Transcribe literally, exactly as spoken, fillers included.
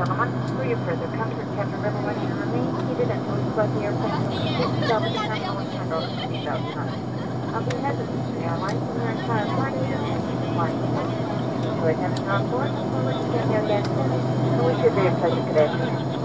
gentlemen, for your further comfort, Captain River wants you to remain seated until we start the airplane to complete itself at the terminal and turned over to seatbelt sign. On behalf of Eastern Airlines and your entire flight crew, thank you for flying with us. We enjoyed having you on board, look forward to seeing you again soon, and wish you a very pleasant good afternoon.